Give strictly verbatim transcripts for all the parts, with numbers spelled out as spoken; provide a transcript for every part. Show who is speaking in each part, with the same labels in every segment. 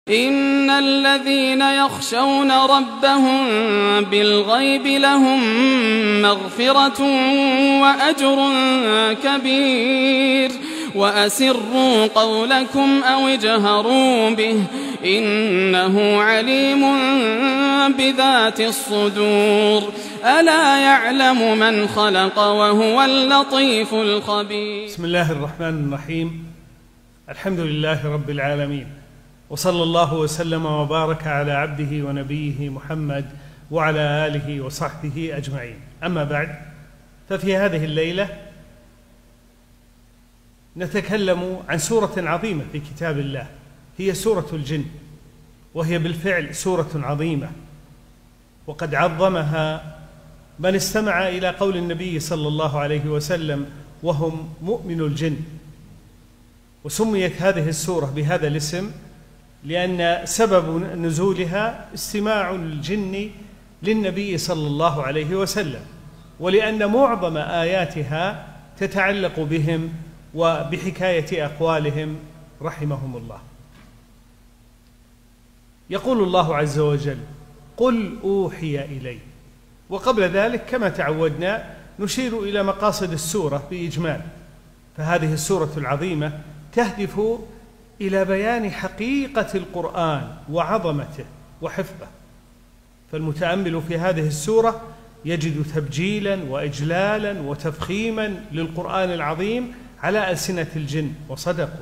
Speaker 1: إن الذين يخشون ربهم بالغيب لهم مغفرة وأجر كبير وأسروا قولكم أو اجهروا به إنه عليم بذات الصدور ألا يعلم من خلق وهو اللطيف الخبير.
Speaker 2: بسم الله الرحمن الرحيم. الحمد لله رب العالمين، وصلى الله وسلم وبارك على عبده ونبيه محمد وعلى آله وصحبه أجمعين. أما بعد، ففي هذه الليلة نتكلم عن سورة عظيمة في كتاب الله، هي سورة الجن، وهي بالفعل سورة عظيمة، وقد عظمها من استمع إلى قول النبي صلى الله عليه وسلم وهم مؤمن الجن. وسميت هذه السورة بهذا الاسم لأن سبب نزولها استماع الجن للنبي صلى الله عليه وسلم، ولأن معظم آياتها تتعلق بهم وبحكاية أقوالهم رحمهم الله. يقول الله عز وجل: قل أوحي إلي. وقبل ذلك كما تعودنا نشير إلى مقاصد السورة بإجمال. فهذه السورة العظيمة تهدف إلى بيان حقيقة القرآن وعظمته وحفظه، فالمتأمل في هذه السورة يجد تبجيلا وإجلالا وتفخيما للقرآن العظيم على ألسنة الجن، وصدقوا،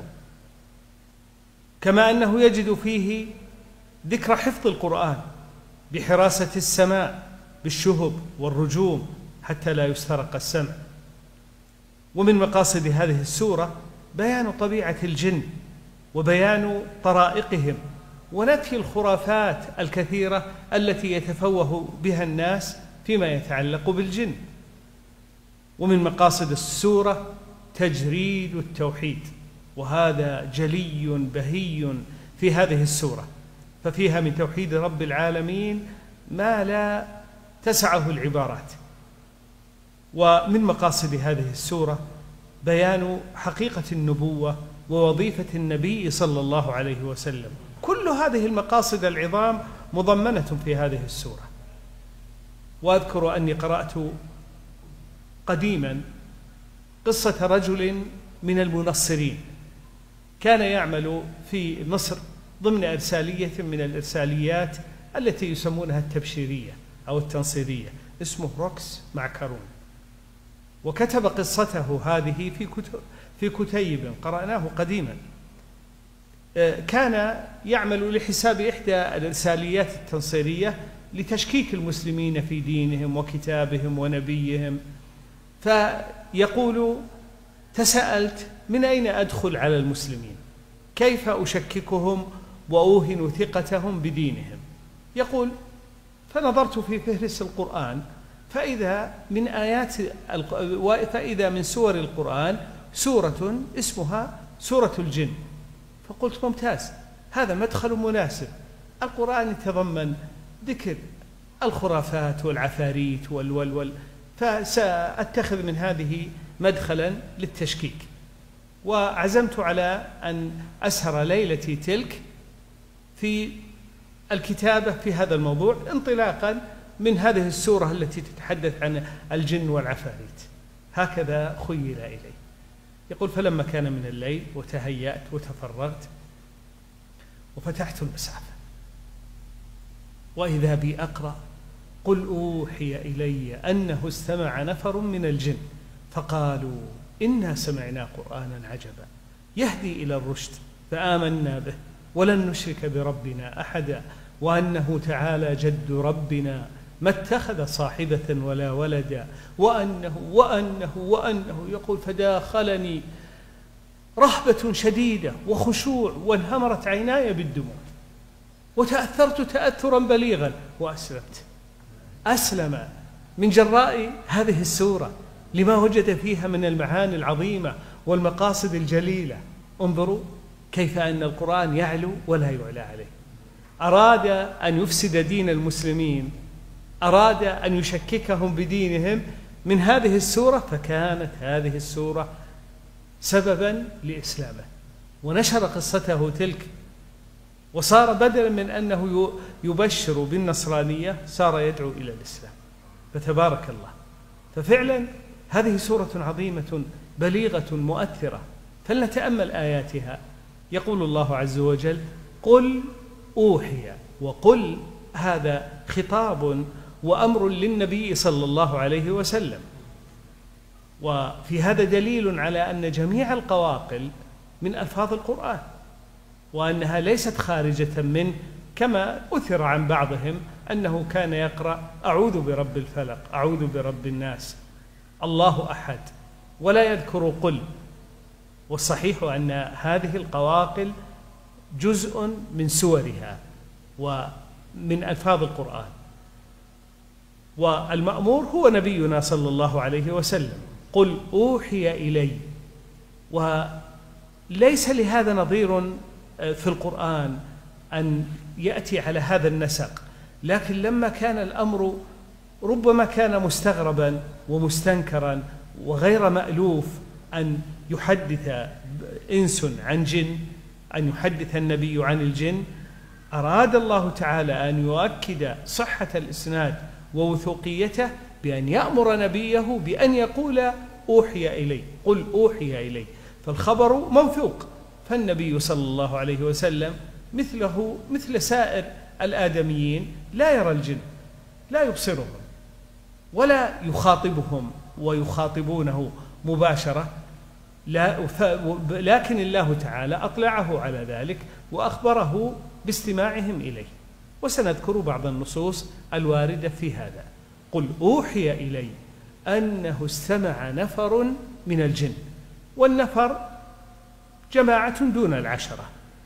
Speaker 2: كما أنه يجد فيه ذكر حفظ القرآن بحراسة السماء بالشهب والرجوم حتى لا يسترق السمع. ومن مقاصد هذه السورة بيان طبيعة الجن وبيان طرائقهم ونفي الخرافات الكثيرة التي يتفوه بها الناس فيما يتعلق بالجن. ومن مقاصد السورة تجريد التوحيد، وهذا جلي بهي في هذه السورة، ففيها من توحيد رب العالمين ما لا تسعه العبارات. ومن مقاصد هذه السورة بيان حقيقة النبوة ووظيفة النبي صلى الله عليه وسلم. كل هذه المقاصد العظام مضمنة في هذه السورة. وأذكر أني قرأت قديما قصة رجل من المنصرين كان يعمل في مصر ضمن إرسالية من الإرساليات التي يسمونها التبشيرية أو التنصيرية، اسمه روكس معكرون، وكتب قصته هذه في كتب في كتيب قرأناه قديما. كان يعمل لحساب إحدى الإرساليات التنصيرية لتشكيك المسلمين في دينهم وكتابهم ونبيهم، فيقول: تساءلت من أين أدخل على المسلمين؟ كيف أشككهم وأوهن ثقتهم بدينهم؟ يقول: فنظرت في فهرس القرآن فإذا من آيات فإذا من سور القرآن سورة اسمها سورة الجن. فقلت: ممتاز، هذا مدخل مناسب. القرآن يتضمن ذكر الخرافات والعفاريت والولول، فسأتخذ من هذه مدخلا للتشكيك. وعزمت على أن أسهر ليلتي تلك في الكتابة في هذا الموضوع انطلاقا من هذه السورة التي تتحدث عن الجن والعفاريت. هكذا خيل إلي. يقول: فلما كان من الليل وتهيأت وتفرغت وفتحت المصحف وإذا بي أقرأ: قل أوحي إلي أنه استمع نفر من الجن فقالوا إنا سمعنا قرآنا عجبا يهدي إلى الرشد فآمنا به ولن نشرك بربنا أحدا وأنه تعالى جد ربنا ما اتخذ صاحبة ولا ولدا وأنه وأنه وأنه. يقول: فداخلني رهبة شديدة وخشوع وانهمرت عيناي بالدموع وتأثرت تأثرا بليغا وأسلمت. أسلم من جراء هذه السورة لما وجد فيها من المعاني العظيمة والمقاصد الجليلة. انظروا كيف أن القرآن يعلو ولا يعلى عليه. أراد أن يفسد دين المسلمين، أراد أن يشككهم بدينهم من هذه السورة، فكانت هذه السورة سببا لإسلامه ونشر قصته تلك وصار بدلا من أنه يبشر بالنصرانية صار يدعو إلى الإسلام، فتبارك الله. ففعلا هذه سورة عظيمة بليغة مؤثرة، فلنتأمل آياتها. يقول الله عز وجل: قل أوحي، وقل هذا خطاب وأمر للنبي صلى الله عليه وسلم، وفي هذا دليل على أن جميع القواقل من ألفاظ القرآن، وأنها ليست خارجة منه، كما أثر عن بعضهم أنه كان يقرأ أعوذ برب الفلق، أعوذ برب الناس، الله أحد، ولا يذكر قل. والصحيح أن هذه القواقل جزء من سورها ومن ألفاظ القرآن، والمأمور هو نبينا صلى الله عليه وسلم. قل أوحي إلي، وليس لهذا نظير في القرآن أن يأتي على هذا النسق، لكن لما كان الأمر ربما كان مستغربا ومستنكرا وغير مألوف أن يحدث إنس عن جن، أن يحدث النبي عن الجن، أراد الله تعالى أن يؤكد صحة الإسناد ووثوقيته بأن يأمر نبيه بأن يقول أوحي إلي، قل أوحي إلي، فالخبر موثوق. فالنبي صلى الله عليه وسلم مثله مثل سائر الآدميين لا يرى الجن، لا يبصرهم ولا يخاطبهم ويخاطبونه مباشرة، لا، لكن الله تعالى أطلعه على ذلك وأخبره باستماعهم إليه. وسنذكر بعض النصوص الواردة في هذا. قل أوحي إلي أنه استمع نفر من الجن، والنفر جماعة دون العشرة،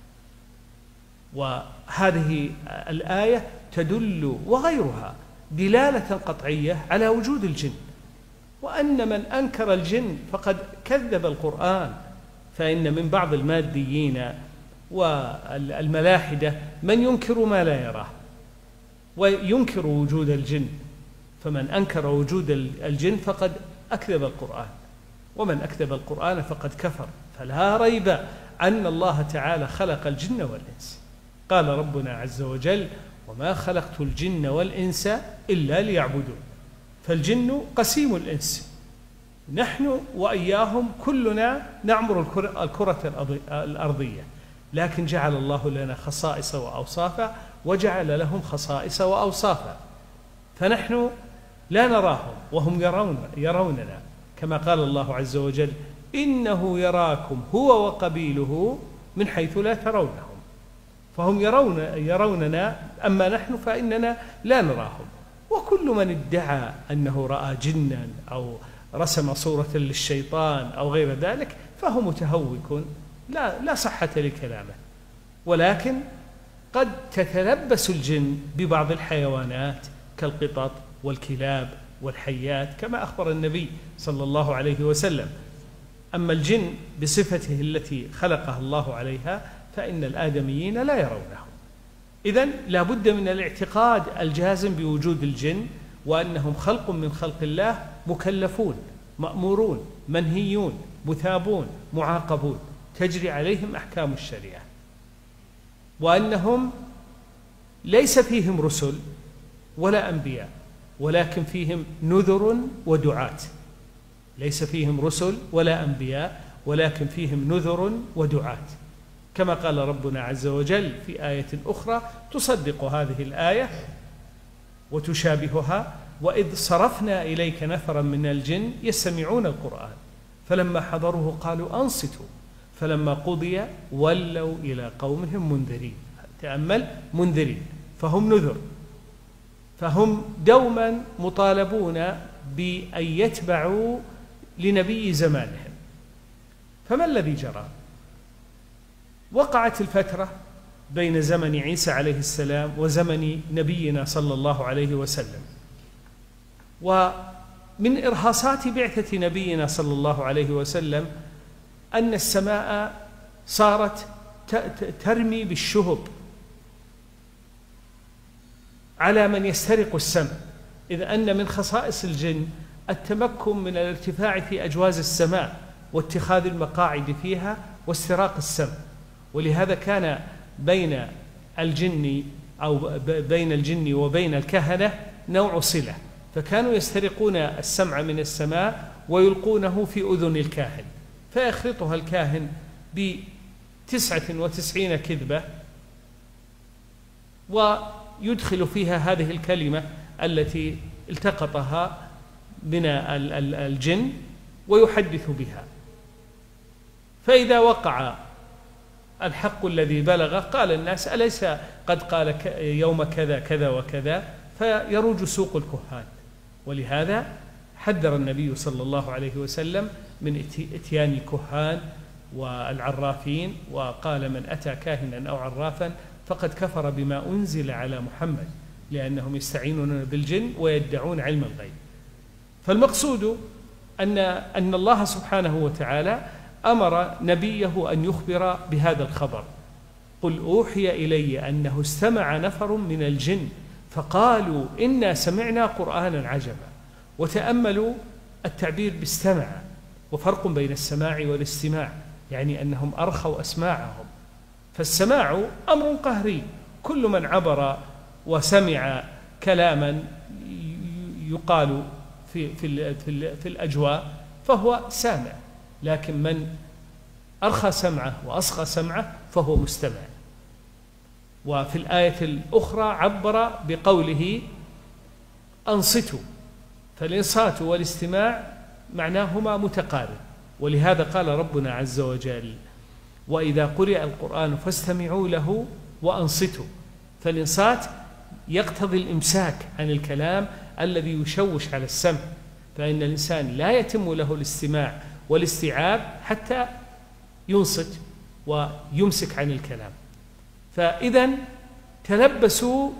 Speaker 2: وهذه الآية تدل وغيرها دلالة قطعية على وجود الجن، وأن من أنكر الجن فقد كذب القرآن. فإن من بعض الماديين والملاحدة من ينكر ما لا يراه وينكر وجود الجن، فمن أنكر وجود الجن فقد أكذب القرآن، ومن أكذب القرآن فقد كفر. فلا ريب أن الله تعالى خلق الجن والإنس. قال ربنا عز وجل: وما خلقت الجن والإنس إلا ليعبدون. فالجن قسيم الإنس، نحن وإياهم كلنا نعمر الكرة الأرضية، لكن جعل الله لنا خصائص وأوصافا، وجعل لهم خصائص وأوصافا، فنحن لا نراهم وهم يرون يروننا، كما قال الله عز وجل: إنه يراكم هو وقبيله من حيث لا ترونهم. فهم يرون يروننا، أما نحن فإننا لا نراهم. وكل من ادعى أنه رأى جنا أو رسم صورة للشيطان أو غير ذلك فهو متهوك، لا لا صحة لكلامه. ولكن قد تتلبس الجن ببعض الحيوانات كالقطط والكلاب والحيات، كما أخبر النبي صلى الله عليه وسلم. أما الجن بصفته التي خلقها الله عليها فإن الآدميين لا يرونه. إذن لا بد من الاعتقاد الجازم بوجود الجن، وأنهم خلق من خلق الله، مكلفون، مأمورون، منهيون، مثابون، معاقبون، تجري عليهم أحكام الشريعة، وأنهم ليس فيهم رسل ولا أنبياء، ولكن فيهم نذر ودعاة. ليس فيهم رسل ولا أنبياء، ولكن فيهم نذر ودعاة، كما قال ربنا عز وجل في آية أخرى تصدق هذه الآية وتشابهها: وإذ صرفنا إليك نفرا من الجن يستمعون القرآن فلما حضروه قالوا أنصتوا فلما قضي ولوا إلى قومهم منذرين. تأمل، منذرين، فهم نذر، فهم دوما مطالبون بأن يتبعوا لنبي زمانهم. فما الذي جرى؟ وقعت الفترة بين زمن عيسى عليه السلام وزمن نبينا صلى الله عليه وسلم، ومن إرهاصات بعثة نبينا صلى الله عليه وسلم أن السماء صارت ترمي بالشهب على من يسترق السمع، إذ أن من خصائص الجن التمكن من الارتفاع في أجواز السماء واتخاذ المقاعد فيها واستراق السمع. ولهذا كان بين الجن أو بين الجن وبين الكهنة نوع صلة، فكانوا يسترقون السمع من السماء ويلقونه في أذن الكاهن، فيخلطها الكاهن بتسعة وتسعين كذبة ويدخل فيها هذه الكلمة التي التقطها من الجن ويحدث بها، فإذا وقع الحق الذي بلغ قال الناس أليس قد قال يوم كذا كذا وكذا، فيروج سوق الكهان. ولهذا حذر النبي صلى الله عليه وسلم من اتيان الكهان والعرافين، وقال من أتى كاهنا أو عرافا فقد كفر بما أنزل على محمد، لأنهم يستعينون بالجن ويدعون علم الغيب. فالمقصود أن أن الله سبحانه وتعالى أمر نبيه أن يخبر بهذا الخبر: قل أوحي إلي أنه استمع نفر من الجن فقالوا إنا سمعنا قرآنا عجبا. وتأملوا التعبير باستمع، وفرق بين السماع والاستماع، يعني أنهم أرخوا أسماعهم. فالسماع أمر قهري، كل من عبر وسمع كلاما يقال في في في الأجواء فهو سامع، لكن من أرخى سمعه وأصغى سمعه فهو مستمع. وفي الآية الأخرى عبر بقوله أنصتوا، فالإنصات والاستماع معناهما متقارب، ولهذا قال ربنا عز وجل: وإذا قرئ القرآن فاستمعوا له وأنصتوا. فالإنصات يقتضي الإمساك عن الكلام الذي يشوش على السمع، فإن الإنسان لا يتم له الاستماع والاستيعاب حتى ينصت ويمسك عن الكلام. فإذا تلبسوا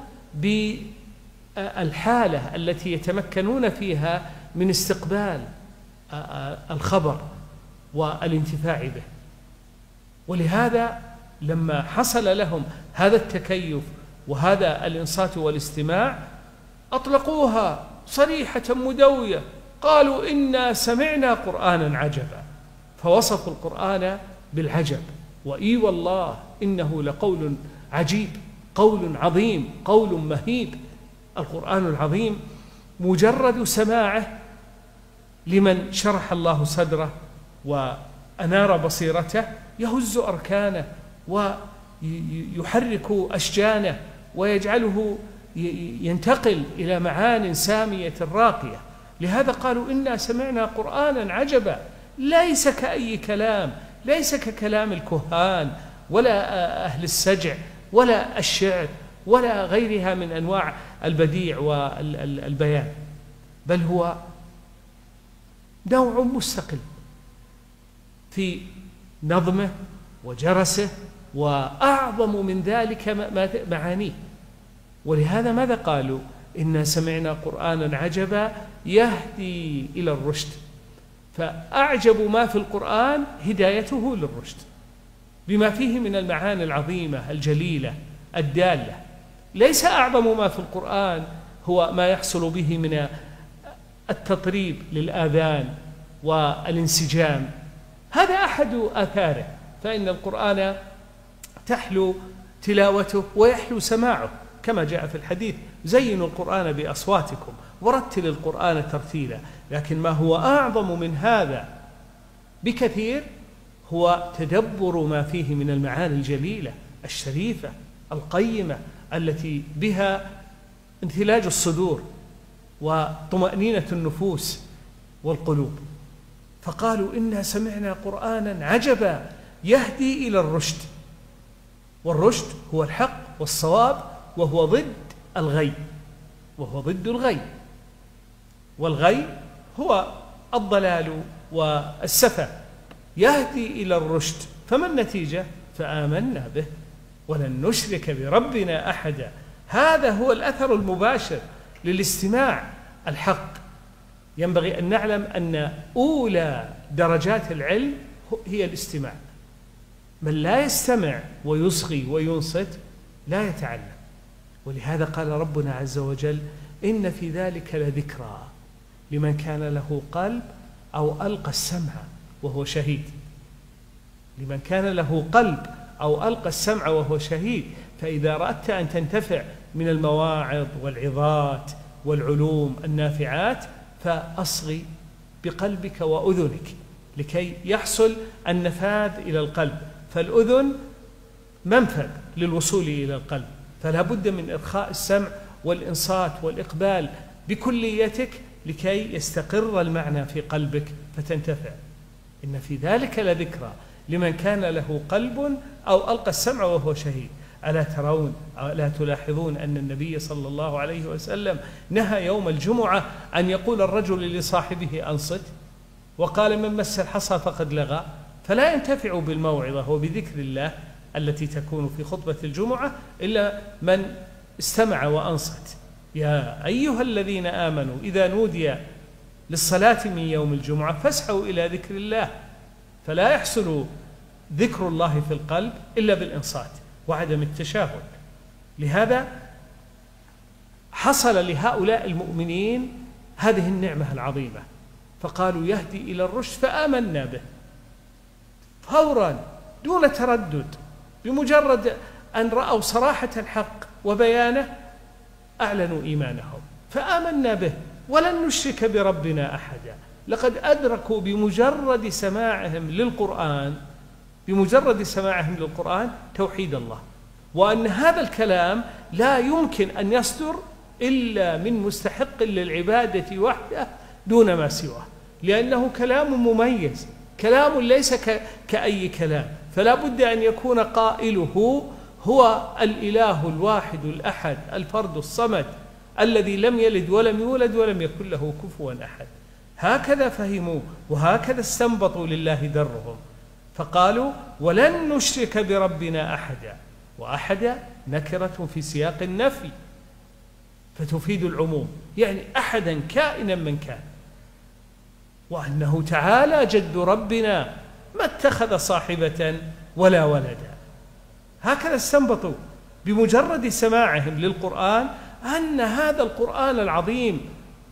Speaker 2: بالحالة التي يتمكنون فيها من استقبال الخبر والانتفاع به. ولهذا لما حصل لهم هذا التكيف وهذا الإنصات والاستماع أطلقوها صريحة مدوية، قالوا إنا سمعنا قرآنا عجبا، فوصفوا القرآن بالعجب. وإي والله إنه لقول عجيب، قول عظيم، قول مهيب. القرآن العظيم مجرد سماعه لمن شرح الله صدره وأنار بصيرته يهز أركانه ويحرك أشجانه ويجعله ينتقل إلى معان سامية راقية. لهذا قالوا إنا سمعنا قرآنا عجبا، ليس كأي كلام، ليس ككلام الكهان ولا أهل السجع ولا الشعر ولا غيرها من أنواع البديع والبيان، بل هو نوع مستقل في نظمه وجرسه، وأعظم من ذلك معانيه. ولهذا ماذا قالوا؟ إنا سمعنا قرآنا عجبا يهدي إلى الرشد. فأعجب ما في القرآن هدايته للرشد بما فيه من المعاني العظيمة الجليلة الدالة. ليس أعظم ما في القرآن هو ما يحصل به من التطريب للآذان والانسجام، هذا أحد آثاره، فإن القرآن تحلو تلاوته ويحلو سماعه، كما جاء في الحديث: زينوا القرآن بأصواتكم ورتل القرآن ترتيلا. لكن ما هو أعظم من هذا بكثير هو تدبر ما فيه من المعاني الجليلة الشريفة القيمة التي بها انثلاج الصدور وطمأنينة النفوس والقلوب. فقالوا إنا سمعنا قرآنا عجبا يهدي إلى الرشد، والرشد هو الحق والصواب، وهو ضد الغي، وهو ضد الغي، والغي هو الضلال والسفة. يهدي إلى الرشد، فما النتيجة؟ فآمنا به ولن نشرك بربنا أحدا. هذا هو الأثر المباشر للاستماع الحق. ينبغي أن نعلم أن أولى درجات العلم هي الاستماع. من لا يستمع ويصغي وينصت لا يتعلم. ولهذا قال ربنا عز وجل: إن في ذلك لذكرى لمن كان له قلب أو ألقى السمع وهو شهيد. لمن كان له قلب أو ألقى السمع وهو شهيد. فإذا أردت أن تنتفع من المواعظ والعظات والعلوم النافعات فأصغي بقلبك وأذنك لكي يحصل النفاذ إلى القلب، فالأذن منفذ للوصول إلى القلب، فلا بد من إرخاء السمع والإنصات والإقبال بكليتك لكي يستقر المعنى في قلبك فتنتفع. إن في ذلك لذكرى لمن كان له قلب أو ألقى السمع وهو شهيد. ألا ترون ألا تلاحظون أن النبي صلى الله عليه وسلم نهى يوم الجمعة أن يقول الرجل لصاحبه أنصت، وقال من مس الحصى فقد لغى، فلا ينتفع بالموعظة وبذكر الله التي تكون في خطبة الجمعة إلا من استمع وأنصت. يا أيها الذين آمنوا إذا نودي للصلاة من يوم الجمعة فاسعوا إلى ذكر الله، فلا يحصل ذكر الله في القلب إلا بالإنصات وعدم التشاهد. لهذا حصل لهؤلاء المؤمنين هذه النعمة العظيمة، فقالوا يهدي إلى الرشد فآمنا به فورا دون تردد، بمجرد أن رأوا صراحة الحق وبيانه أعلنوا إيمانهم فآمنا به ولن نشرك بربنا أحدا. لقد أدركوا بمجرد سماعهم للقرآن بمجرد سماعهم للقرآن توحيد الله، وأن هذا الكلام لا يمكن أن يصدر إلا من مستحق للعبادة وحده دون ما سواه، لأنه كلام مميز، كلام ليس كأي كلام، فلا بد أن يكون قائله هو الإله الواحد الأحد الفرد الصمد الذي لم يلد ولم يولد ولم يكن له كفوا أحد. هكذا فهموا وهكذا استنبطوا لله درهم، فقالوا ولن نشرك بربنا أحدا، وأحدا نكرة في سياق النفي فتفيد العموم، يعني أحدا كائنا من كان، وأنه تعالى جد ربنا ما اتخذ صاحبة ولا ولدا. هكذا استنبطوا بمجرد سماعهم للقرآن أن هذا القرآن العظيم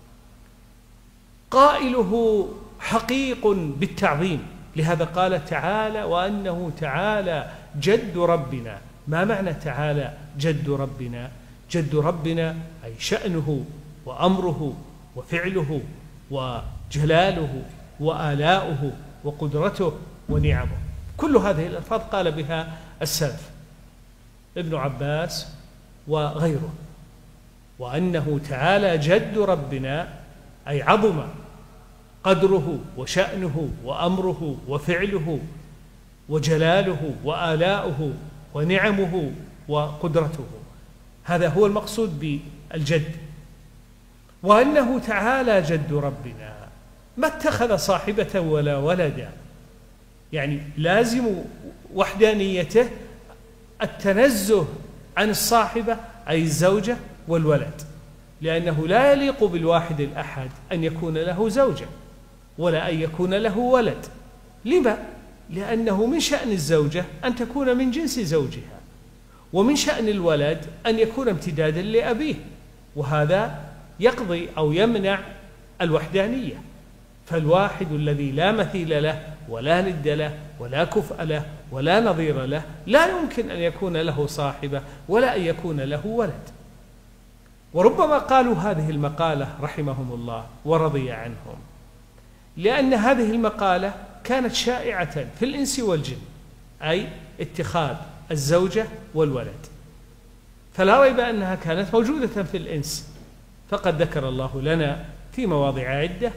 Speaker 2: قائله حقيق بالتعظيم. لهذا قال تعالى وأنه تعالى جد ربنا. ما معنى تعالى جد ربنا؟ جد ربنا أي شأنه وأمره وفعله وجلاله وآلاؤه وقدرته ونعمه، كل هذه الألفاظ قال بها السلف ابن عباس وغيره. وأنه تعالى جد ربنا أي عظم قدره وشأنه وأمره وفعله وجلاله وآلاؤه ونعمه وقدرته، هذا هو المقصود بالجد. وأنه تعالى جد ربنا ما اتخذ صاحبة ولا ولدا، يعني لازم وحدانيته التنزه عن الصاحبة أي الزوجة والولد، لأنه لا يليق بالواحد الأحد أن يكون له زوجة ولا أن يكون له ولد. لما؟ لأنه من شأن الزوجة أن تكون من جنس زوجها، ومن شأن الولد أن يكون امتدادا لأبيه، وهذا يقضي أو يمنع الوحدانية. فالواحد الذي لا مثيل له ولا ند له ولا كفء له ولا نظير له لا يمكن أن يكون له صاحبة ولا أن يكون له ولد. وربما قالوا هذه المقالة رحمهم الله ورضي عنهم لأن هذه المقالة كانت شائعة في الإنس والجن، أي اتخاذ الزوجة والولد، فلا ريب أنها كانت موجودة في الإنس. فقد ذكر الله لنا في مواضع عدة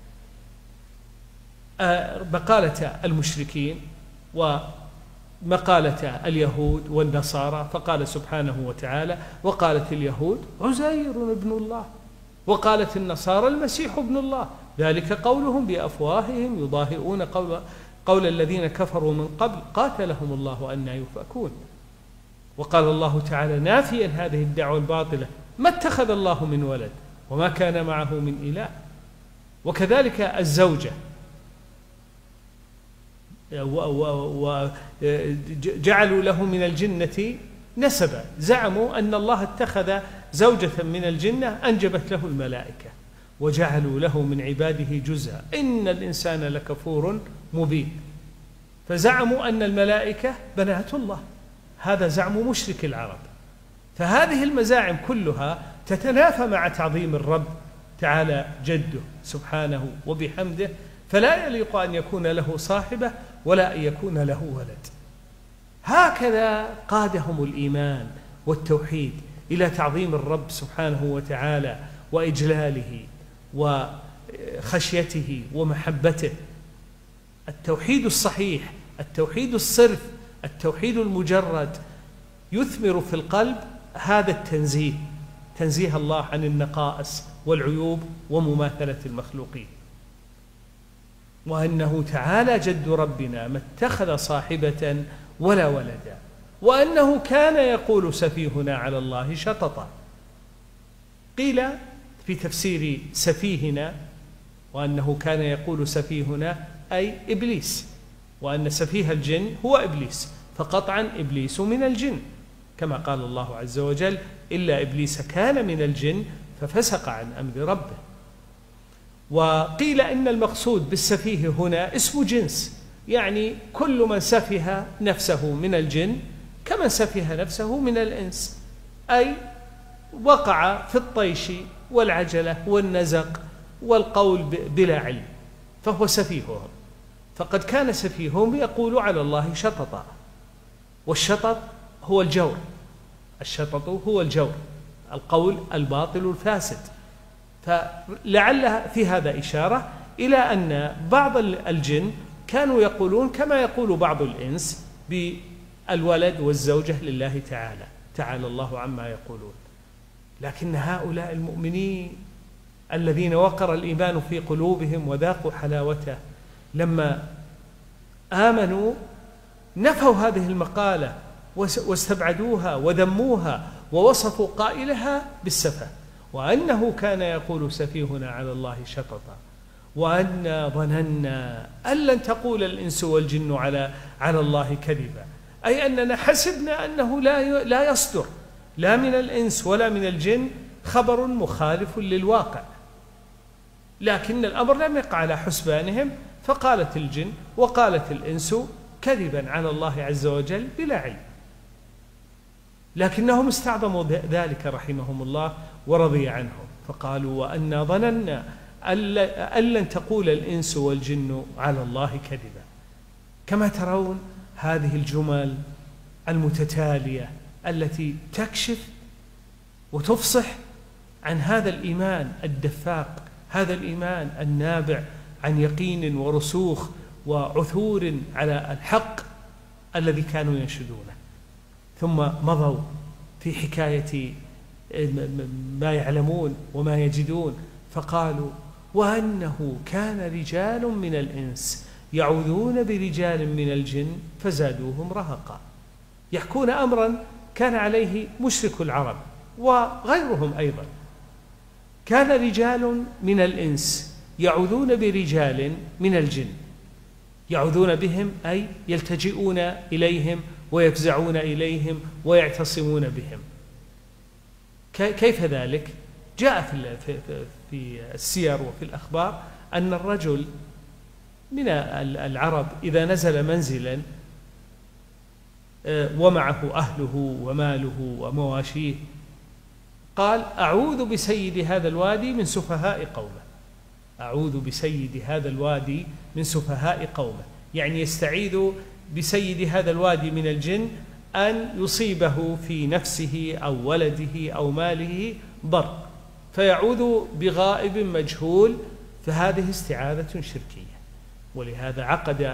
Speaker 2: مقالة المشركين ومقالة اليهود والنصارى، فقال سبحانه وتعالى وقالت اليهود عزير ابن الله وقالت النصارى المسيح ابن الله ذلك قولهم بأفواههم يضاهئون قول, قول الذين كفروا من قبل قاتلهم الله أنى يؤفكون. وقال الله تعالى نافيا هذه الدعوة الباطلة ما اتخذ الله من ولد وما كان معه من إله. وكذلك الزوجة وجعلوا له من الجنة نسبا، زعموا أن الله اتخذ زوجة من الجنة أنجبت له الملائكة، وجعلوا له من عباده جزءا إن الإنسان لكفور مبين، فزعموا أن الملائكة بنات الله هذا زعم مشرك العرب. فهذه المزاعم كلها تتنافى مع تعظيم الرب تعالى جده سبحانه وبحمده، فلا يليق أن يكون له صاحبة ولا أن يكون له ولد. هكذا قادهم الإيمان والتوحيد إلى تعظيم الرب سبحانه وتعالى وإجلاله وخشيته ومحبته. التوحيد الصحيح، التوحيد الصرف، التوحيد المجرد يثمر في القلب هذا التنزيه، تنزيه الله عن النقائص والعيوب ومماثلة المخلوقين، وأنه تعالى جد ربنا ما اتخذ صاحبة ولا ولدا، وأنه كان يقول سفيهنا على الله شططا. قيل في تفسير سفيهنا وأنه كان يقول سفيهنا أي إبليس، وأن سفيه الجن هو إبليس، فقطعا إبليس من الجن، كما قال الله عز وجل إلا إبليس كان من الجن ففسق عن أمر ربه. وقيل إن المقصود بالسفيه هنا اسم جنس، يعني كل من سفه نفسه من الجن كمن سفه نفسه من الإنس، أي وقع في الطيش والعجلة والنزق والقول بلا علم، فهو سفيههم. فقد كان سفيههم يقول على الله شططا، والشطط هو الجور، الشطط هو الجور، القول الباطل الفاسد. فلعل في هذا إشارة إلى أن بعض الجن كانوا يقولون كما يقول بعض الإنس بالولد والزوجة لله تعالى، تعالى الله عما يقولون. لكن هؤلاء المؤمنين الذين وقر الإيمان في قلوبهم وذاقوا حلاوته لما آمنوا نفوا هذه المقالة واستبعدوها وذموها ووصفوا قائلها بالسفه، وأنه كان يقول سفيهنا على الله شططا، وأنا ظننا أن لن تقول الإنس والجن على على الله كذبا، أي أننا حسبنا أنه لا لا يصدر لا من الإنس ولا من الجن خبر مخالف للواقع. لكن الأمر لم يقع على حسبانهم، فقالت الجن وقالت الإنس كذبا على الله عز وجل بلا علم، لكنهم استعظموا ذلك رحمهم الله ورضي عنهم، فقالوا وأنا ظننا أن لن تقول الإنس والجن على الله كذبا. كما ترون هذه الجمل المتتالية التي تكشف وتفصح عن هذا الإيمان الدفاق، هذا الإيمان النابع عن يقين ورسوخ وعثور على الحق الذي كانوا ينشدونه. ثم مضوا في حكاية ما يعلمون وما يجدون، فقالوا وأنه كان رجال من الإنس يعوذون برجال من الجن فزادوهم رهقا، يحكون أمرا كان عليه مشرك العرب وغيرهم أيضا. كان رجال من الإنس يعوذون برجال من الجن، يعوذون بهم أي يلتجئون إليهم ويفزعون إليهم ويعتصمون بهم. كيف ذلك؟ جاء في السير وفي الأخبار أن الرجل من العرب إذا نزل منزلا ومعه أهله وماله ومواشيه قال أعوذ بسيد هذا الوادي من سفهاء قومه، أعوذ بسيد هذا الوادي من سفهاء قومه، يعني يستعيذ بسيد هذا الوادي من الجن أن يصيبه في نفسه أو ولده أو ماله ضر، فيعوذ بغائب مجهول، فهذه استعاذة شركية. ولهذا عقد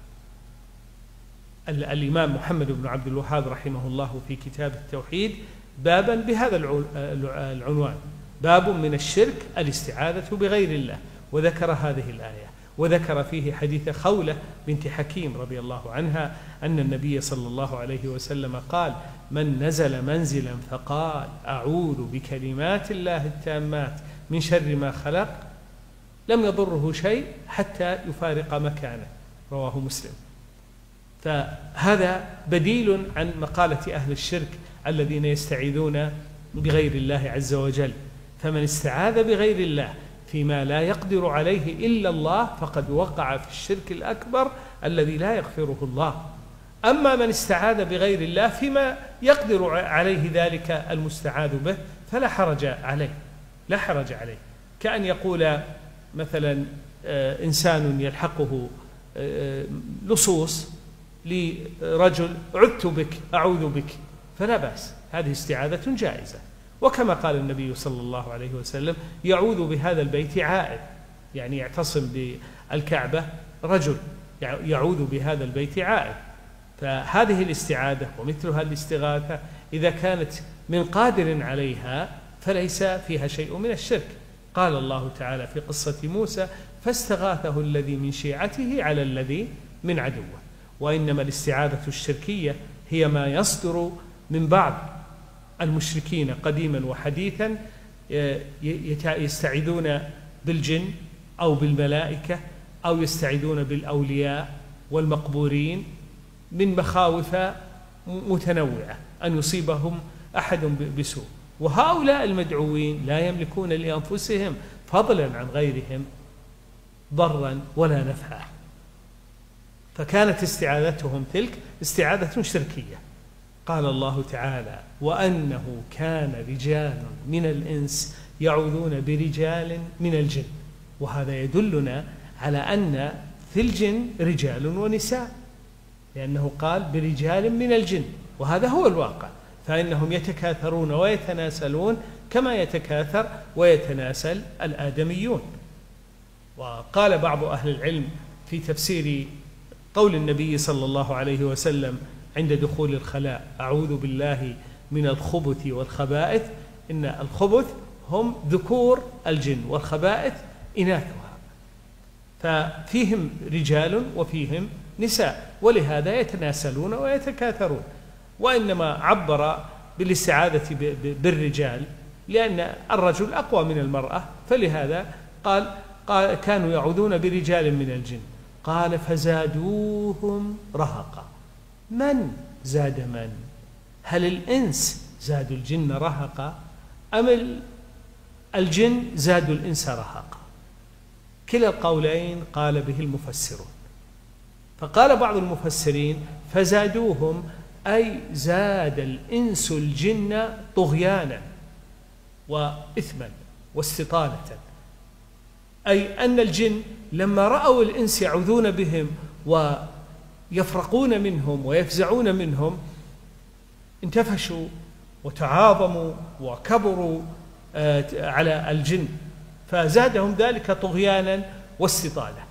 Speaker 2: الإمام محمد بن عبد الوهاب رحمه الله في كتاب التوحيد بابا بهذا العنوان، باب من الشرك الاستعاذة بغير الله، وذكر هذه الآية، وذكر فيه حديث خولة بنت حكيم رضي الله عنها أن النبي صلى الله عليه وسلم قال من نزل منزلا فقال أعوذ بكلمات الله التامات من شر ما خلق لم يضره شيء حتى يفارق مكانه، رواه مسلم. فهذا بديل عن مقالة أهل الشرك الذين يستعيذون بغير الله عز وجل. فمن استعاذ بغير الله فيما لا يقدر عليه إلا الله فقد وقع في الشرك الأكبر الذي لا يغفره الله. أما من استعاذ بغير الله فيما يقدر عليه ذلك المستعاذ به فلا حرج عليه، لا حرج عليه، كأن يقول مثلا إنسان يلحقه لصوص لرجل عذت بك أعوذ بك، فلا بأس، هذه استعاذة جائزة. وكما قال النبي صلى الله عليه وسلم يعوذ بهذا البيت عائذ، يعني يعتصم بالكعبة رجل يعوذ بهذا البيت عائذ. فهذه الاستعاذة ومثلها الاستغاثة إذا كانت من قادر عليها فليس فيها شيء من الشرك. قال الله تعالى في قصة موسى فاستغاثه الذي من شيعته على الذي من عدوه. وإنما الاستعاذة الشركية هي ما يصدر من بعض المشركين قديما وحديثا، يستعيذون بالجن أو بالملائكة أو يستعيذون بالأولياء والمقبورين من مخاوف متنوعة أن يصيبهم أحد بسوء، وهؤلاء المدعوين لا يملكون لأنفسهم فضلا عن غيرهم ضرا ولا نفعا، فكانت استعاذتهم تلك استعاذة شركية. قال الله تعالى وأنه كان رجال من الإنس يعوذون برجال من الجن، وهذا يدلنا على أن في الجن رجال ونساء، لأنه قال برجال من الجن، وهذا هو الواقع، فإنهم يتكاثرون ويتناسلون كما يتكاثر ويتناسل الآدميون. وقال بعض أهل العلم في تفسير قول النبي صلى الله عليه وسلم عند دخول الخلاء أعوذ بالله من الخبث والخبائث، إن الخبث هم ذكور الجن والخبائث إناثها، ففيهم رجال وفيهم نساء، ولهذا يتناسلون ويتكاثرون. وإنما عبر بالاستعاذة بالرجال لأن الرجل أقوى من المرأة، فلهذا قال, قال كانوا يعوذون برجال من الجن. قال فزادوهم رهقا. من زاد من؟ هل الإنس زادوا الجن رهقا أم الجن زادوا الإنس رهقا؟ كلا القولين قال به المفسرون. فقال بعض المفسرين فزادوهم أي زاد الإنس الجن طغيانا وإثما واستطالة، أي أن الجن لما رأوا الإنس يعوذون بهم ويفرقون منهم ويفزعون منهم انتفشوا وتعاظموا وكبروا على الجن، فزادهم ذلك طغيانا واستطالة.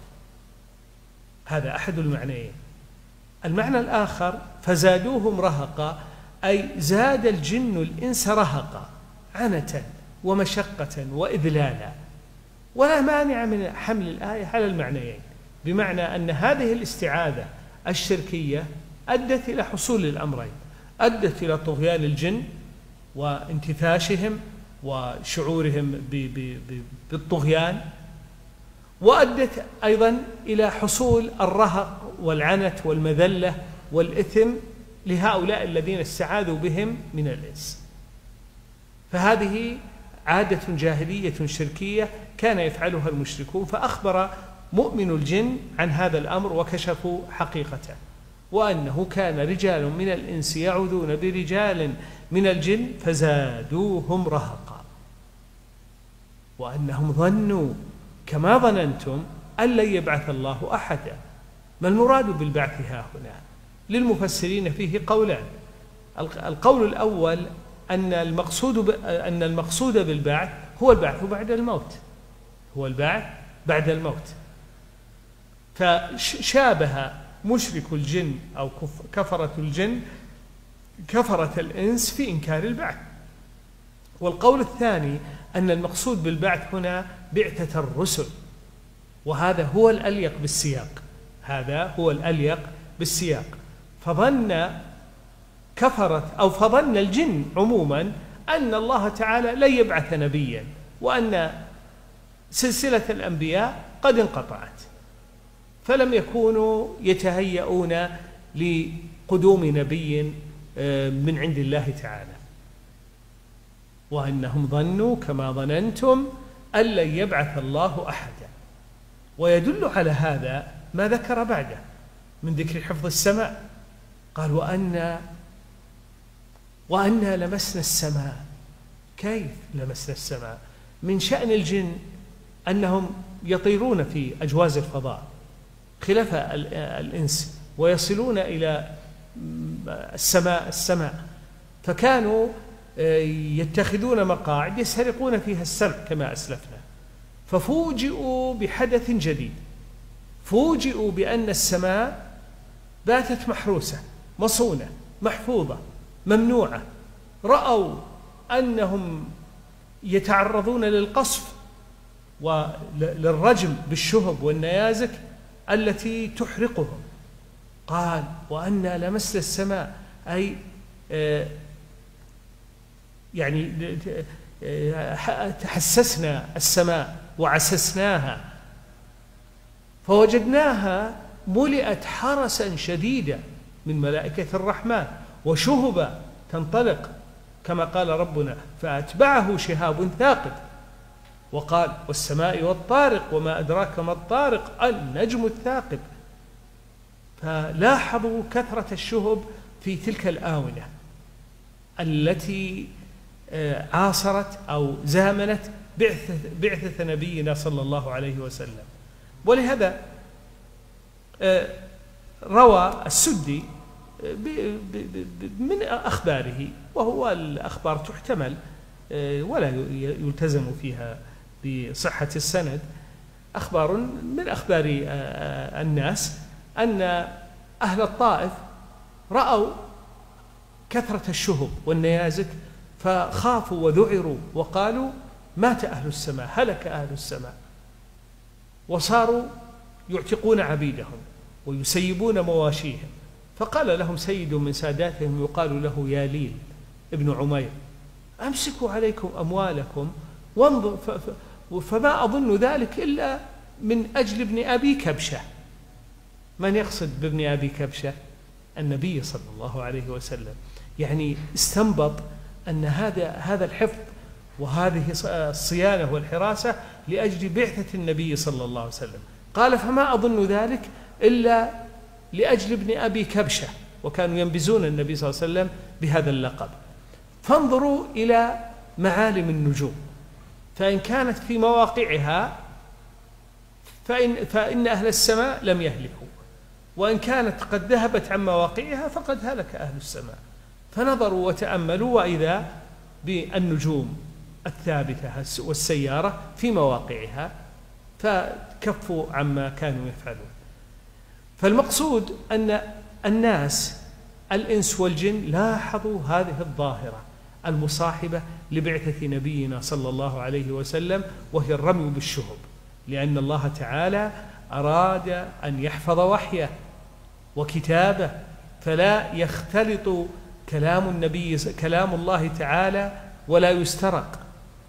Speaker 2: هذا أحد المعنيين. المعنى الآخر فزادوهم رهقا أي زاد الجن الإنس رهقا عنة ومشقة وإذلالا. ولا مانع من حمل الآية على المعنيين، بمعنى أن هذه الاستعاذة الشركية أدت إلى حصول الأمرين، أدت إلى طغيان الجن وانتفاشهم وشعورهم بالطغيان، وأدت أيضا إلى حصول الرهق والعنة والمذلة والإثم لهؤلاء الذين استعاذوا بهم من الإنس. فهذه عادة جاهلية شركية كان يفعلها المشركون، فأخبر مؤمن الجن عن هذا الأمر وكشفوا حقيقته، وأنه كان رجال من الإنس يعوذون برجال من الجن فزادوهم رهقا، وأنهم ظنوا كما ظننتم أن لن يبعث الله أحدا. ما المراد بالبعث ها هنا؟ للمفسرين فيه قولان. القول الأول أن المقصود أن المقصود بالبعث هو البعث بعد الموت، هو البعث بعد الموت. فشابه مشرك الجن أو كفرة الجن كفرة الإنس في إنكار البعث. والقول الثاني أن المقصود بالبعث هنا بعثة الرسل، وهذا هو الأليق بالسياق، هذا هو الأليق بالسياق. فظن كفرت أو فظن الجن عموما أن الله تعالى لن يبعث نبيا، وأن سلسلة الأنبياء قد انقطعت، فلم يكونوا يتهيئون لقدوم نبي من عند الله تعالى، وأنهم ظنوا كما ظننتم أن لن يبعث الله أحدا. ويدل على هذا ما ذكر بعده من ذكر حفظ السماء، قال وأنا وأنا لمسنا السماء. كيف لمسنا السماء؟ من شأن الجن أنهم يطيرون في أجواز الفضاء خلاف الإنس ويصلون إلى السماء السماء فكانوا يتخذون مقاعد يسترقون فيها السمع كما أسلفنا، ففوجئوا بحدث جديد، فوجئوا بأن السماء باتت محروسة مصونة محفوظة ممنوعة، رأوا أنهم يتعرضون للقصف وللرجم بالشهب والنيازك التي تحرقهم. قال وأنا لمسنا السماء، أي يعني تحسسنا السماء وعسسناها فوجدناها ملئت حرسا شديدا من ملائكة الرحمن وشهبا تنطلق كما قال ربنا فأتبعه شهاب ثاقب، وقال والسماء والطارق وما أدراك ما الطارق النجم الثاقب. فلاحظوا كثرة الشهب في تلك الآونة التي عاصرت أو زامنت بعثة, بعثة نبينا صلى الله عليه وسلم. ولهذا روى السدي من أخباره، وهو الأخبار تحتمل ولا يلتزم فيها بصحة السند، أخبار من أخبار الناس أن أهل الطائف رأوا كثرة الشهب والنيازك فخافوا وذعروا وقالوا مات أهل السماء، هلك أهل السماء، وصاروا يعتقون عبيدهم ويسيبون مواشيهم. فقال لهم سيد من ساداتهم يقال له ياليل ابن عمير أمسكوا عليكم أموالكم وانظر، فما أظن ذلك إلا من أجل ابن أبي كبشة. من يقصد بابن أبي كبشة؟ النبي صلى الله عليه وسلم. يعني استنبط أن هذا هذا الحفظ وهذه الصيانة والحراسة لأجل بعثة النبي صلى الله عليه وسلم. قال فما أظن ذلك إلا لأجل ابن أبي كبشة، وكانوا ينبزون النبي صلى الله عليه وسلم بهذا اللقب. فانظروا إلى معالم النجوم، فإن كانت في مواقعها فإن, فإن أهل السماء لم يهلكوا، وإن كانت قد ذهبت عن مواقعها فقد هلك أهل السماء. فنظروا وتأملوا وإذا بالنجوم الثابتة والسيارة في مواقعها فكفوا عما كانوا يفعلون. فالمقصود أن الناس الإنس والجن لاحظوا هذه الظاهرة المصاحبة لبعثة نبينا صلى الله عليه وسلم، وهي الرمي بالشهب، لأن الله تعالى أراد أن يحفظ وحيه وكتابه، فلا يختلط كلام النبي كلام الله تعالى ولا يسترق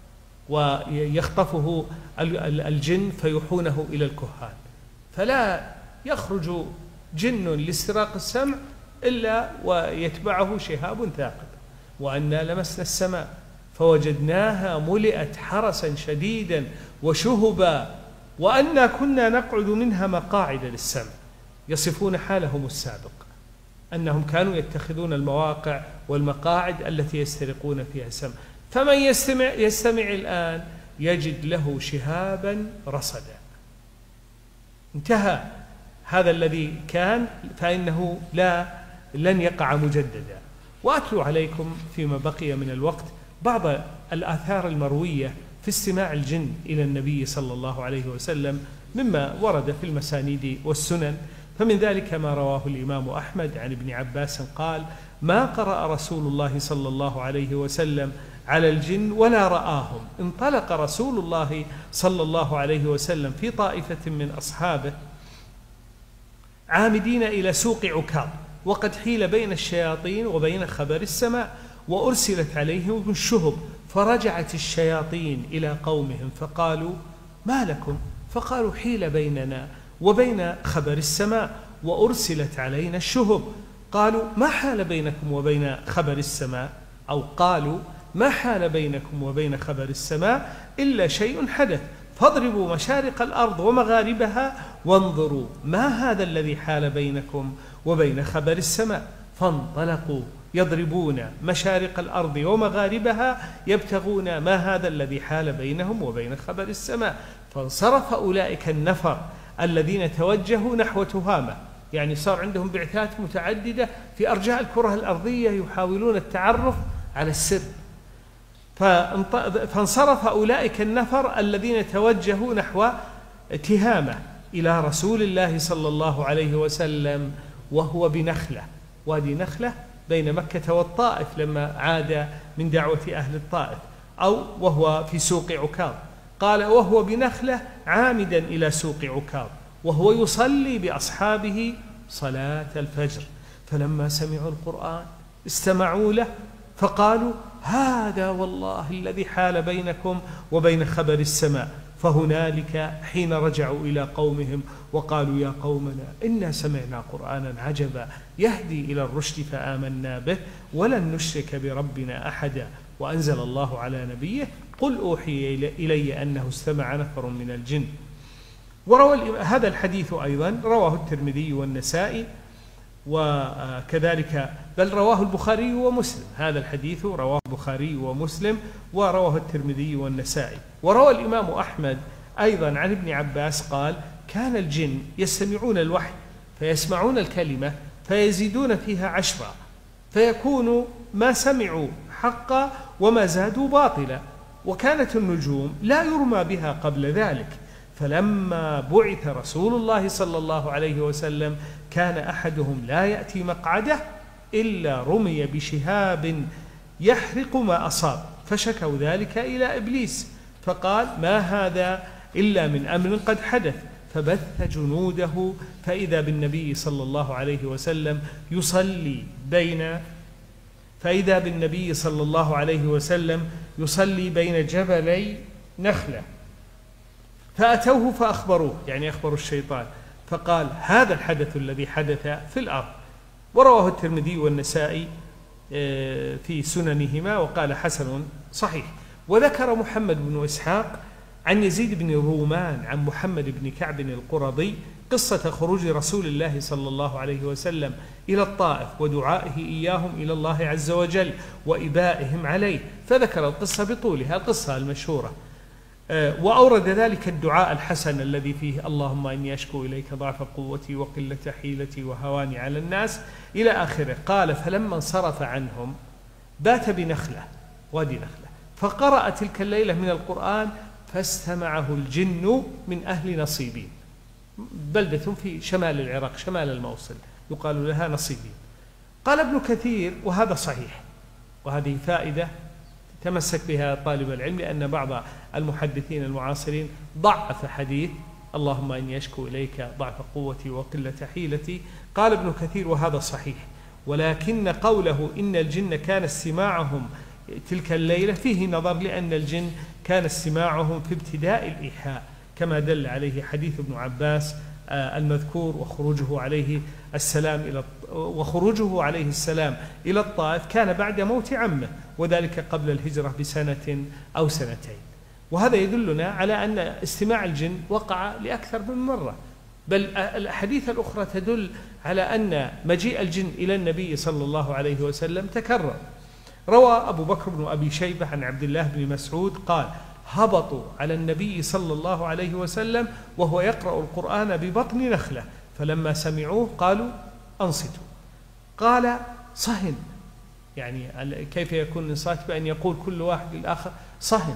Speaker 2: ويخطفه الجن فيحونه إلى الكهان. فلا يخرج جن لاستراق السمع إلا ويتبعه شهاب ثاقب. وأنا لمسنا السماء فوجدناها ملئت حرسا شديدا وشهبا وأنا كنا نقعد منها مقاعد للسمع. يصفون حالهم السابق أنهم كانوا يتخذون المواقع والمقاعد التي يسترقون فيها السمع. فمن يستمع, يستمع الآن يجد له شهابا رصدا. انتهى هذا الذي كان، فإنه لا لن يقع مجددا. وأتلو عليكم فيما بقي من الوقت بعض الآثار المروية في استماع الجن إلى النبي صلى الله عليه وسلم مما ورد في المسانيد والسنن. فمن ذلك ما رواه الإمام أحمد عن ابن عباس قال: ما قرأ رسول الله صلى الله عليه وسلم على الجن ولا رآهم. انطلق رسول الله صلى الله عليه وسلم في طائفة من أصحابه عامدين إلى سوق عكاظ، وقد حيل بين الشياطين وبين خبر السماء، وأرسلت عليهم الشهب، فرجعت الشياطين إلى قومهم فقالوا: ما لكم؟ فقالوا: حيل بيننا وبين خبر السماء وأرسلت علينا الشهب. قالوا: ما حال بينكم وبين خبر السماء؟ أو قالوا: ما حال بينكم وبين خبر السماء إلا شيء حدث، فاضربوا مشارق الأرض ومغاربها وانظروا ما هذا الذي حال بينكم وبين خبر السماء. فانطلقوا يضربون مشارق الأرض ومغاربها يبتغون ما هذا الذي حال بينهم وبين خبر السماء. فانصرف أولئك النفر الذين توجهوا نحو تهامة، يعني صار عندهم بعثات متعددة في أرجاء الكرة الأرضية يحاولون التعرف على السر. فانصرف أولئك النفر الذين توجهوا نحو تهامة إلى رسول الله صلى الله عليه وسلم وهو بنخلة، وادي نخلة بين مكة والطائف لما عاد من دعوة أهل الطائف، أو وهو في سوق عكاظ. قال وهو بنخلة عامدا إلى سوق عكاظ وهو يصلي بأصحابه صلاة الفجر، فلما سمعوا القرآن استمعوا له فقالوا هذا والله الذي حال بينكم وبين خبر السماء. فهنالك حين رجعوا إلى قومهم وقالوا يا قومنا إنا سمعنا قرآنا عجبا يهدي إلى الرشد فآمنا به ولن نشرك بربنا أحدا. وأنزل الله على نبيه قل أوحي إلي أنه استمع نفر من الجن. وروى هذا الحديث أيضا رواه الترمذي والنسائي وكذلك بل رواه البخاري ومسلم. هذا الحديث رواه البخاري ومسلم ورواه الترمذي والنسائي. وروى الإمام أحمد أيضا عن ابن عباس قال كان الجن يستمعون الوحي فيسمعون الكلمة فيزيدون فيها عشرا فيكون ما سمعوا حقا وما زادوا باطلا، وكانت النجوم لا يرمى بها قبل ذلك. فلما بعث رسول الله صلى الله عليه وسلم كان أحدهم لا يأتي مقعده إلا رمي بشهاب يحرق ما أصاب، فشكوا ذلك إلى إبليس فقال ما هذا إلا من أمر قد حدث، فبث جنوده فإذا بالنبي صلى الله عليه وسلم يصلي بين فإذا بالنبي صلى الله عليه وسلم يصلي بين جبلي نخلة، فأتوه فأخبروه، يعني أخبروا الشيطان، فقال هذا الحدث الذي حدث في الأرض. ورواه الترمذي والنسائي في سننهما وقال حسن صحيح. وذكر محمد بن إسحاق عن يزيد بن رومان عن محمد بن كعب القرظي قصة خروج رسول الله صلى الله عليه وسلم إلى الطائف ودعائه إياهم إلى الله عز وجل وإبائهم عليه، فذكر القصة بطولها، القصة المشهورة، وأورد ذلك الدعاء الحسن الذي فيه اللهم إني أشكو إليك ضعف قوتي وقلة حيلتي وهواني على الناس إلى آخره. قال فلما انصرف عنهم بات بنخلة، وادي نخلة، فقرأ تلك الليلة من القرآن فاستمعه الجن من أهل نصيبين، بلدة في شمال العراق شمال الموصل يقال لها نصيبين. قال ابن كثير وهذا صحيح، وهذه فائدة تمسك بها طالب العلم، لأن بعض المحدثين المعاصرين ضعف حديث اللهم إني أشكو إليك ضعف قوتي وقلة حيلتي. قال ابن كثير وهذا صحيح، ولكن قوله إن الجن كان استماعهم تلك الليلة فيه نظر، لأن الجن كان استماعهم في ابتداء الإيحاء كما دل عليه حديث ابن عباس المذكور وخروجه عليه السلام إلى وخروجه عليه السلام إلى الطائف كان بعد موت عمه، وذلك قبل الهجرة بسنة أو سنتين. وهذا يدلنا على أن استماع الجن وقع لأكثر من مرة، بل الأحاديث الأخرى تدل على أن مجيء الجن إلى النبي صلى الله عليه وسلم تكرر. روى أبو بكر بن أبي شيبة عن عبد الله بن مسعود قال هبطوا على النبي صلى الله عليه وسلم وهو يقرأ القرآن ببطن نخلة، فلما سمعوه قالوا أنصتوا. قال صهن، يعني كيف يكون الإنصات بأن يقول كل واحد للآخر صهن.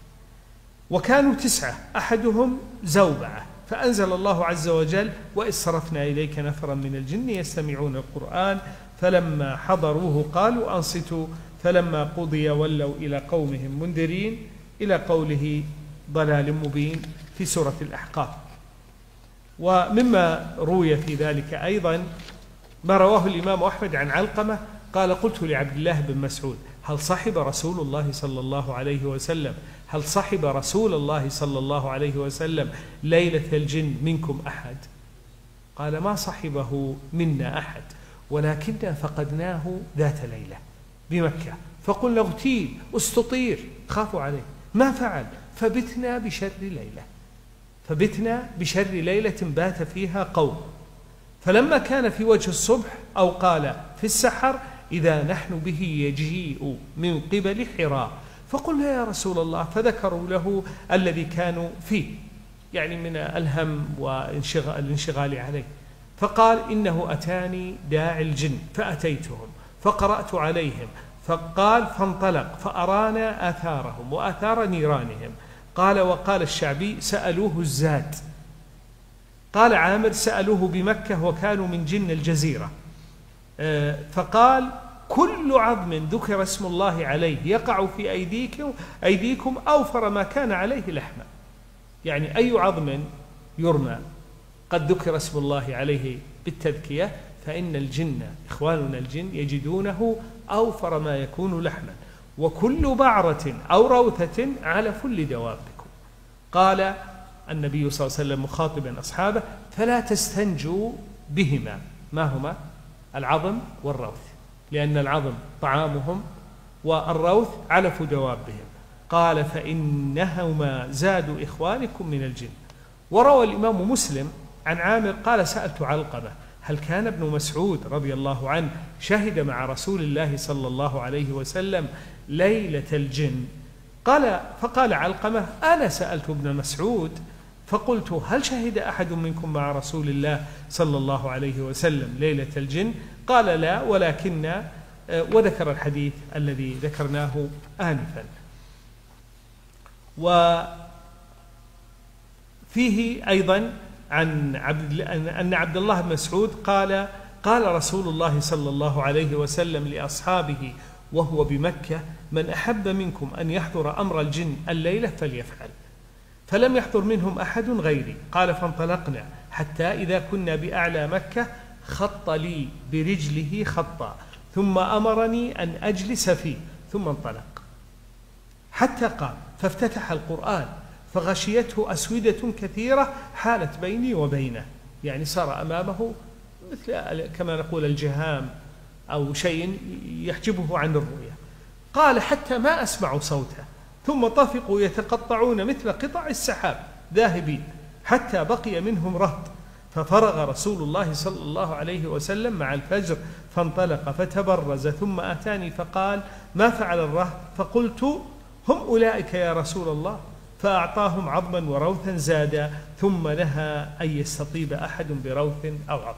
Speaker 2: وكانوا تسعة أحدهم زوبعة، فأنزل الله عز وجل وإذ صرفنا إليك نفرا من الجن يستمعون القرآن فلما حضروه قالوا أنصتوا فلما قضي ولوا إلى قومهم منذرين، إلى قوله ضلال مبين في سورة الأحقاف. ومما روي في ذلك أيضا ما رواه الإمام أحمد عن علقمة قال قلت لعبد الله بن مسعود هل صحب رسول الله صلى الله عليه وسلم هل صحب رسول الله صلى الله عليه وسلم ليلة الجن منكم أحد؟ قال ما صحبه منا أحد، ولكننا فقدناه ذات ليلة بمكة، فقلنا اغتيل استطير، خافوا عليه، ما فعل، فبتنا بشر ليلة فبتنا بشر ليلة بات فيها قوم. فلما كان في وجه الصبح أو قال في في السحر إذا نحن به يجيء من قبل حراء. فقلنا يا رسول الله، فذكروا له الذي كانوا فيه يعني من الهم والانشغال عليه، فقال إنه أتاني داعي الجن فأتيتهم فقرأت عليهم، فقال فانطلق فأرانا آثارهم وآثار نيرانهم. قال وقال الشعبي سألوه الزاد. قال عامر سألوه بمكة وكانوا من جن الجزيرة، فقال كل عظم ذكر اسم الله عليه يقع في أيديكم, أيديكم أوفر ما كان عليه لحما. يعني أي عظم يرمى قد ذكر اسم الله عليه بالتذكية فإن الجن إخواننا الجن يجدونه أوفر ما يكون لحما، وكل بعرة أو روثة علف لدوابكم. قال النبي صلى الله عليه وسلم مخاطبا أصحابه فلا تستنجوا بهما، ما هما؟ العظم والروث، لأن العظم طعامهم والروث علف دوابهم. قال فإنهما زاد إخوانكم من الجن. وروى الإمام مسلم عن عامر قال سألت علقمة هل كان ابن مسعود رضي الله عنه شهد مع رسول الله صلى الله عليه وسلم ليلة الجن؟ قال فقال علقمة أنا سألت ابن مسعود فقلت هل شهد أحد منكم مع رسول الله صلى الله عليه وسلم ليلة الجن؟ قال لا، ولكن وذكر الحديث الذي ذكرناه آنفا. وفيه أيضا عن عبد أن عبد الله بن مسعود قال قال رسول الله صلى الله عليه وسلم لأصحابه وهو بمكة من أحب منكم أن يحضر أمر الجن الليلة فليفعل، فلم يحضر منهم أحد غيري. قال فانطلقنا حتى إذا كنا بأعلى مكة خط لي برجله خطا ثم أمرني أن أجلس فيه ثم انطلق حتى قام فافتتح القرآن فغشيته أسودة كثيرة حالت بيني وبينه، يعني صار أمامه مثل كما نقول الجهام أو شيء يحجبه عن الرؤية. قال حتى ما أسمع صوته ثم طفقوا يتقطعون مثل قطع السحاب ذاهبين حتى بقي منهم رهط، ففرغ رسول الله صلى الله عليه وسلم مع الفجر فانطلق فتبرز ثم أتاني فقال ما فعل الرهط؟ فقلت هم أولئك يا رسول الله، فأعطاهم عظما وروثا زادا ثم نهى أن يستطيب أحد بروث أو عظم.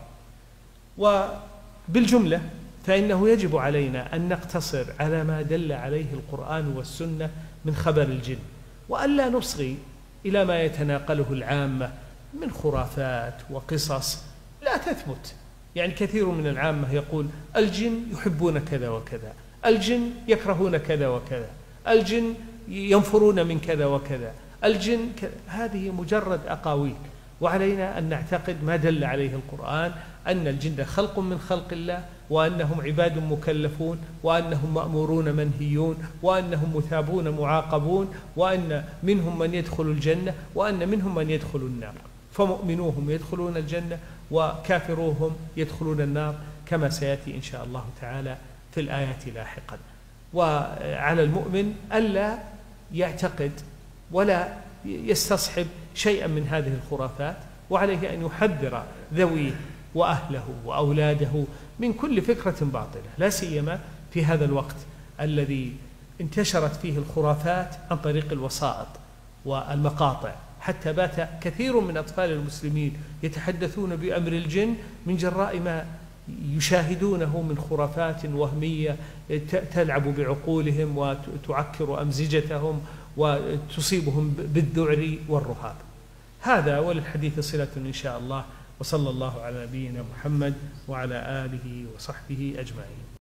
Speaker 2: وبالجملة فإنه يجب علينا أن نقتصر على ما دل عليه القرآن والسنة من خبر الجن، وألا نصغي إلى ما يتناقله العامة من خرافات وقصص لا تثبت. يعني كثير من العامة يقول الجن يحبون كذا وكذا، الجن يكرهون كذا وكذا، الجن ينفرون من كذا وكذا، الجن كذا. هذه مجرد أقاويل، وعلينا أن نعتقد ما دل عليه القرآن أن الجن خلق من خلق الله، وأنهم عباد مكلفون، وأنهم مأمورون منهيون، وأنهم مثابون معاقبون، وأن منهم من يدخل الجنة وأن منهم من يدخل النار، فمؤمنوهم يدخلون الجنة وكافروهم يدخلون النار كما سيأتي إن شاء الله تعالى في الآيات لاحقا. وعلى المؤمن ألا يعتقد ولا يستصحب شيئا من هذه الخرافات، وعليه أن يحذر ذويه وأهله وأولاده من كل فكرة باطلة، لا سيما في هذا الوقت الذي انتشرت فيه الخرافات عن طريق الوسائط والمقاطع، حتى بات كثير من أطفال المسلمين يتحدثون بأمر الجن من جراء ما يشاهدونه من خرافات وهمية تلعب بعقولهم وتعكر أمزجتهم وتصيبهم بالذعر والرهاب. هذا وللحديث صلة إن شاء الله، وصلى الله على نبينا محمد وعلى آله وصحبه أجمعين.